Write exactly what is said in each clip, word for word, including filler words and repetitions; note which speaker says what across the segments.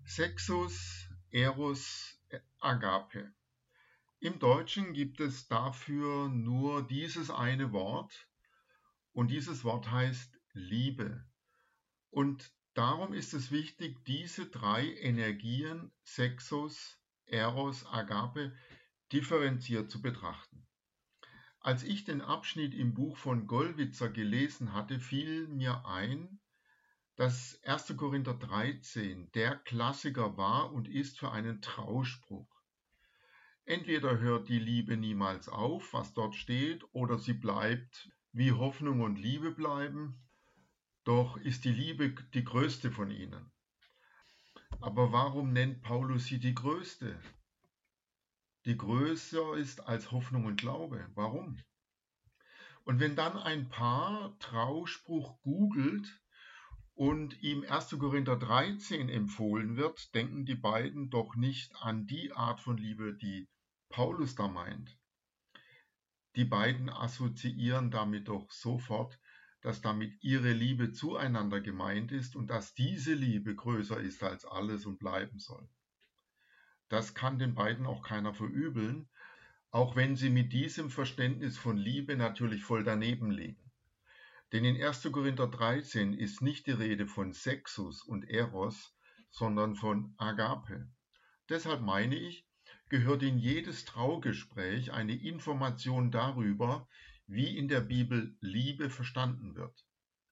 Speaker 1: Sexus, Eros, Agape. Im Deutschen gibt es dafür nur dieses eine Wort und dieses Wort heißt Liebe. Und darum ist es wichtig, diese drei Energien, Sexus, Eros, Agape, differenziert zu betrachten. Als ich den Abschnitt im Buch von Gollwitzer gelesen hatte, fiel mir ein, dass erster Korinther dreizehn der Klassiker war und ist für einen Trauspruch. Entweder hört die Liebe niemals auf, was dort steht, oder sie bleibt, wie Hoffnung und Liebe bleiben. Doch ist die Liebe die größte von ihnen. Aber warum nennt Paulus sie die größte? Die größer ist als Hoffnung und Glaube. Warum? Und wenn dann ein Paar Trauspruch googelt und ihm erster Korinther dreizehn empfohlen wird, denken die beiden doch nicht an die Art von Liebe, die Paulus da meint. Die beiden assoziieren damit doch sofort, dass damit ihre Liebe zueinander gemeint ist und dass diese Liebe größer ist als alles und bleiben soll. Das kann den beiden auch keiner verübeln, auch wenn sie mit diesem Verständnis von Liebe natürlich voll daneben liegen. Denn in erster Korinther dreizehn ist nicht die Rede von Sexus und Eros, sondern von Agape. Deshalb meine ich, gehört in jedes Traugespräch eine Information darüber, wie in der Bibel Liebe verstanden wird.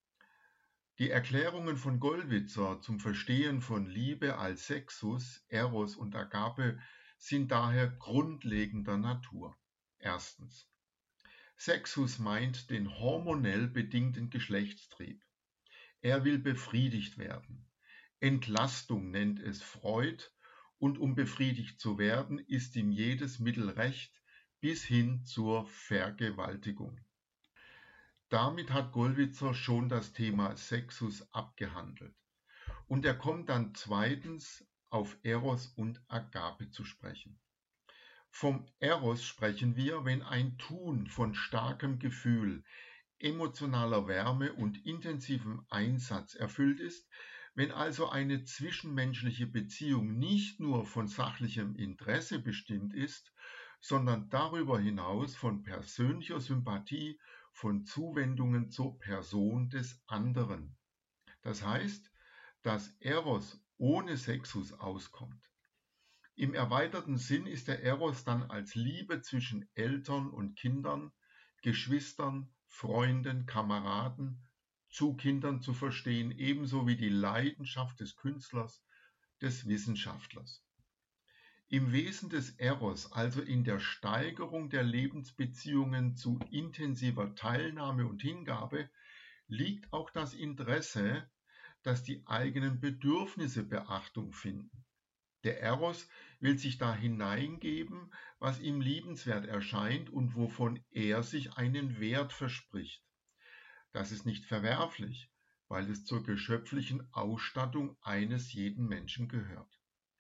Speaker 1: Die Erklärungen von Gollwitzer zum Verstehen von Liebe als Sexus, Eros und Agape sind daher grundlegender Natur. Erstens. Sexus meint den hormonell bedingten Geschlechtstrieb. Er will befriedigt werden. Entlastung nennt es Freud, und um befriedigt zu werden, ist ihm jedes Mittel recht, bis hin zur Vergewaltigung. Damit hat Gollwitzer schon das Thema Sexus abgehandelt. Und er kommt dann zweitens auf Eros und Agape zu sprechen. Vom Eros sprechen wir, wenn ein Tun von starkem Gefühl, emotionaler Wärme und intensivem Einsatz erfüllt ist, wenn also eine zwischenmenschliche Beziehung nicht nur von sachlichem Interesse bestimmt ist, sondern darüber hinaus von persönlicher Sympathie, von Zuwendungen zur Person des anderen. Das heißt, dass Eros ohne Sexus auskommt. Im erweiterten Sinn ist der Eros dann als Liebe zwischen Eltern und Kindern, Geschwistern, Freunden, Kameraden, zu Kindern zu verstehen, ebenso wie die Leidenschaft des Künstlers, des Wissenschaftlers. Im Wesen des Eros, also in der Steigerung der Lebensbeziehungen zu intensiver Teilnahme und Hingabe, liegt auch das Interesse, dass die eigenen Bedürfnisse Beachtung finden. Der Eros will sich da hineingeben, was ihm liebenswert erscheint und wovon er sich einen Wert verspricht. Das ist nicht verwerflich, weil es zur geschöpflichen Ausstattung eines jeden Menschen gehört.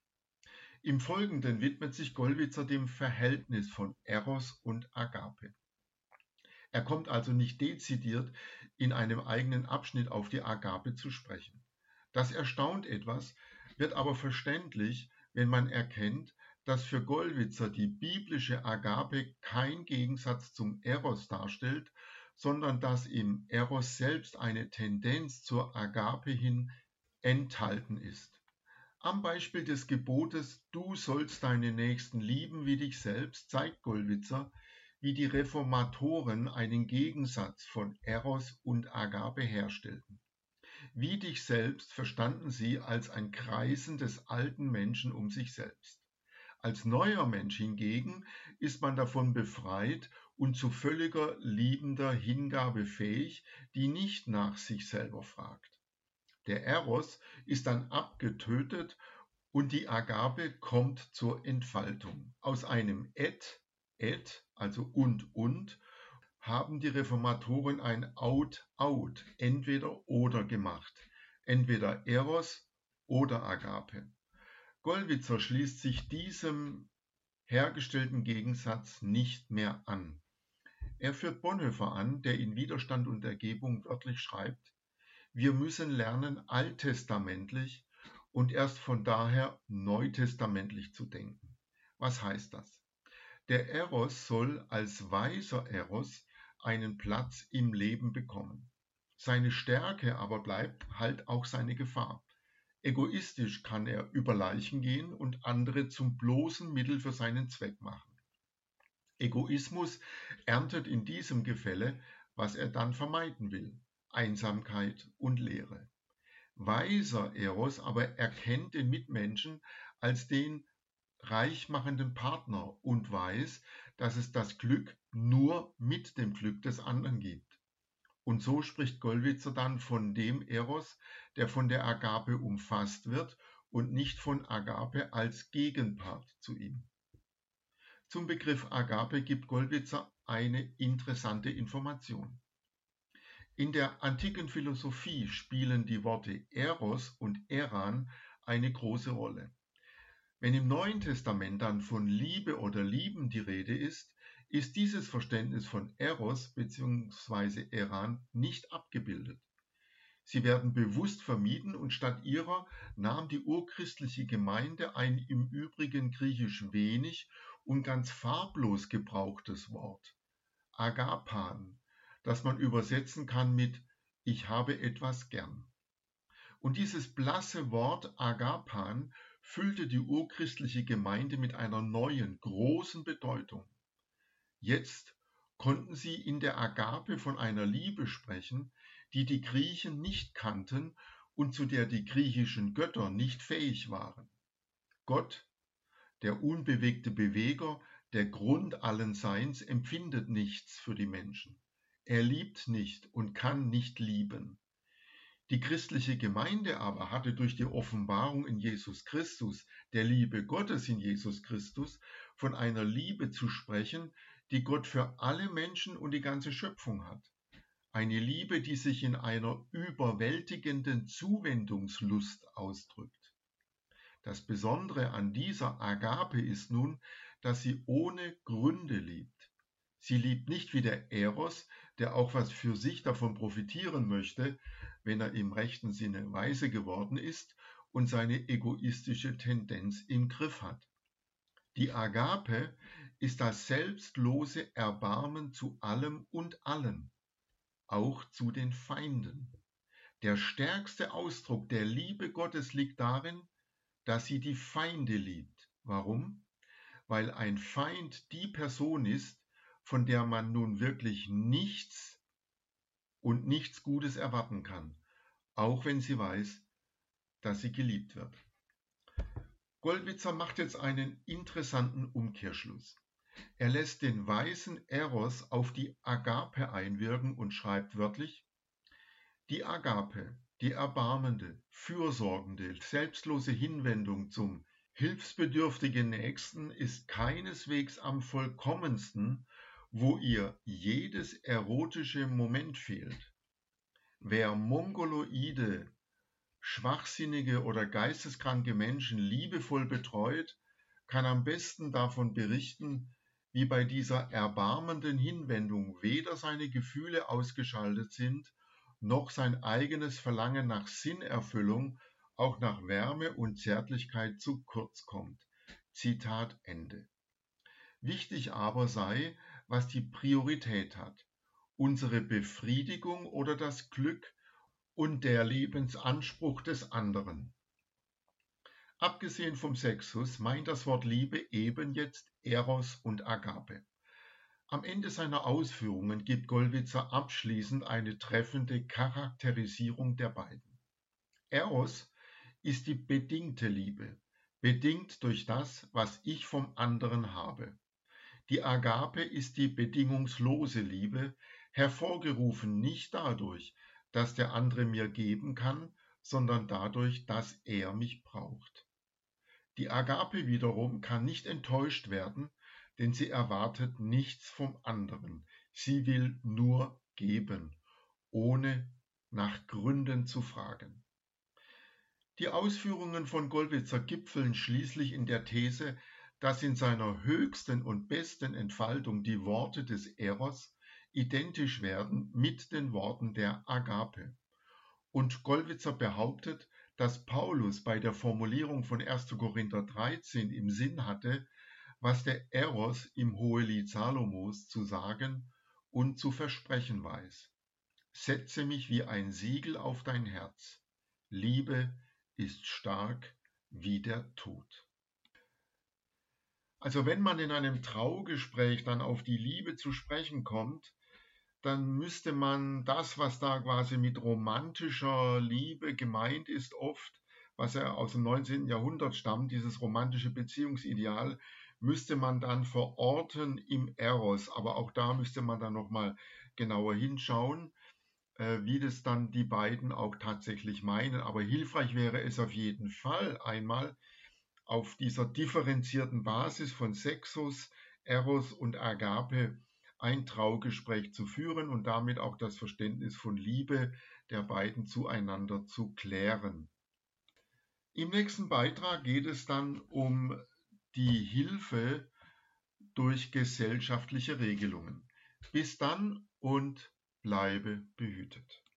Speaker 1: Im Folgenden widmet sich Gollwitzer dem Verhältnis von Eros und Agape. Er kommt also nicht dezidiert in einem eigenen Abschnitt auf die Agape zu sprechen. Das erstaunt etwas, wird aber verständlich, wenn man erkennt, dass für Gollwitzer die biblische Agape kein Gegensatz zum Eros darstellt, sondern dass im Eros selbst eine Tendenz zur Agape hin enthalten ist. Am Beispiel des Gebotes „Du sollst deinen Nächsten lieben wie dich selbst“ zeigt Gollwitzer, wie die Reformatoren einen Gegensatz von Eros und Agape herstellten. Wie dich selbst verstanden sie als ein Kreisen des alten Menschen um sich selbst. Als neuer Mensch hingegen ist man davon befreit und zu völliger liebender Hingabe fähig, die nicht nach sich selber fragt. Der Eros ist dann abgetötet und die Agape kommt zur Entfaltung. Aus einem et, et, also und und, haben die Reformatoren ein Out-Out, entweder oder gemacht, entweder Eros oder Agape. Gollwitzer schließt sich diesem hergestellten Gegensatz nicht mehr an. Er führt Bonhoeffer an, der in Widerstand und Ergebung wörtlich schreibt: Wir müssen lernen, alttestamentlich und erst von daher neutestamentlich zu denken. Was heißt das? Der Eros soll als weiser Eros einen Platz im Leben bekommen. Seine Stärke aber bleibt halt auch seine Gefahr. Egoistisch kann er über Leichen gehen und andere zum bloßen Mittel für seinen Zweck machen. Egoismus erntet in diesem Gefälle, was er dann vermeiden will: Einsamkeit und Leere. Weiser Eros aber erkennt den Mitmenschen als den reichmachenden Partner und weiß, dass es das Glück nur mit dem Glück des anderen gibt. Und so spricht Gollwitzer dann von dem Eros, der von der Agape umfasst wird und nicht von Agape als Gegenpart zu ihm. Zum Begriff Agape gibt Gollwitzer eine interessante Information. In der antiken Philosophie spielen die Worte Eros und Eran eine große Rolle. Wenn im Neuen Testament dann von Liebe oder Lieben die Rede ist, ist dieses Verständnis von Eros bzw. Eran nicht abgebildet. Sie werden bewusst vermieden und statt ihrer nahm die urchristliche Gemeinde ein im Übrigen griechisch wenig und ganz farblos gebrauchtes Wort, Agapan, das man übersetzen kann mit „Ich habe etwas gern“. Und dieses blasse Wort Agapan füllte die urchristliche Gemeinde mit einer neuen, großen Bedeutung. Jetzt konnten sie in der Agape von einer Liebe sprechen, die die Griechen nicht kannten und zu der die griechischen Götter nicht fähig waren. Gott, der unbewegte Beweger, der Grund allen Seins, empfindet nichts für die Menschen. Er liebt nicht und kann nicht lieben. Die christliche Gemeinde aber hatte durch die Offenbarung in Jesus Christus, der Liebe Gottes in Jesus Christus, von einer Liebe zu sprechen, die Gott für alle Menschen und die ganze Schöpfung hat. Eine Liebe, die sich in einer überwältigenden Zuwendungslust ausdrückt. Das Besondere an dieser Agape ist nun, dass sie ohne Gründe liebt. Sie liebt nicht wie der Eros, der auch was für sich davon profitieren möchte, wenn er im rechten Sinne weise geworden ist und seine egoistische Tendenz im Griff hat. Die Agape ist das selbstlose Erbarmen zu allem und allen, auch zu den Feinden. Der stärkste Ausdruck der Liebe Gottes liegt darin, dass sie die Feinde liebt. Warum? Weil ein Feind die Person ist, von der man nun wirklich nichts und nichts Gutes erwarten kann, auch wenn sie weiß, dass sie geliebt wird. Gollwitzer macht jetzt einen interessanten Umkehrschluss. Er lässt den weisen Eros auf die Agape einwirken und schreibt wörtlich: Die Agape, die erbarmende, fürsorgende, selbstlose Hinwendung zum hilfsbedürftigen Nächsten ist keineswegs am vollkommensten, wo ihr jedes erotische Moment fehlt. Wer mongoloide, schwachsinnige oder geisteskranke Menschen liebevoll betreut, kann am besten davon berichten, wie bei dieser erbarmenden Hinwendung weder seine Gefühle ausgeschaltet sind, noch sein eigenes Verlangen nach Sinnerfüllung, auch nach Wärme und Zärtlichkeit zu kurz kommt. Zitat Ende. Wichtig aber sei, was die Priorität hat: unsere Befriedigung oder das Glück und der Lebensanspruch des anderen. Abgesehen vom Sexus meint das Wort Liebe eben jetzt Eros und Agape. Am Ende seiner Ausführungen gibt Gollwitzer abschließend eine treffende Charakterisierung der beiden. Eros ist die bedingte Liebe, bedingt durch das, was ich vom anderen habe. Die Agape ist die bedingungslose Liebe, hervorgerufen nicht dadurch, dass der andere mir geben kann, sondern dadurch, dass er mich braucht. Die Agape wiederum kann nicht enttäuscht werden, denn sie erwartet nichts vom anderen. Sie will nur geben, ohne nach Gründen zu fragen. Die Ausführungen von Gollwitzer gipfeln schließlich in der These, dass in seiner höchsten und besten Entfaltung die Worte des Eros identisch werden mit den Worten der Agape. Und Gollwitzer behauptet, dass Paulus bei der Formulierung von erster Korinther dreizehn im Sinn hatte, was der Eros im Hohelied Salomos zu sagen und zu versprechen weiß. Setze mich wie ein Siegel auf dein Herz. Liebe ist stark wie der Tod. Also wenn man in einem Traugespräch dann auf die Liebe zu sprechen kommt, dann müsste man das, was da quasi mit romantischer Liebe gemeint ist, oft, was ja aus dem neunzehnten Jahrhundert stammt, dieses romantische Beziehungsideal, müsste man dann verorten im Eros. Aber auch da müsste man dann nochmal genauer hinschauen, äh, wie das dann die beiden auch tatsächlich meinen. Aber hilfreich wäre es auf jeden Fall einmal, auf dieser differenzierten Basis von Sexus, Eros und Agape ein Traugespräch zu führen und damit auch das Verständnis von Liebe der beiden zueinander zu klären. Im nächsten Beitrag geht es dann um die Hilfe durch gesellschaftliche Regelungen. Bis dann und bleibe behütet.